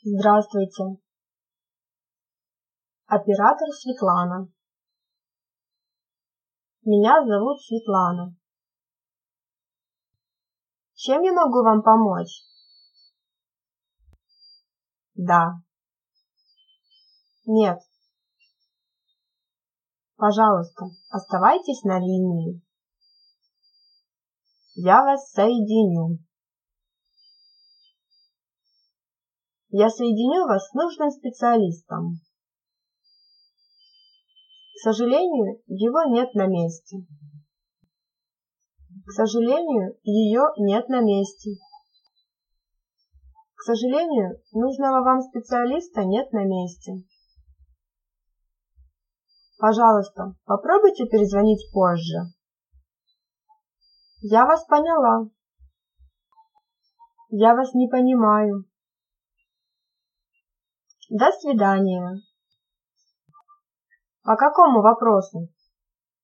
Здравствуйте. Оператор Светлана. Меня зовут Светлана. Чем я могу вам помочь? Да. Нет. Пожалуйста, оставайтесь на линии. Я вас соединю. Я соединю вас с нужным специалистом. К сожалению, его нет на месте. К сожалению, ее нет на месте. К сожалению, нужного вам специалиста нет на месте. Пожалуйста, попробуйте перезвонить позже. Я вас поняла. Я вас не понимаю. До свидания. По какому вопросу?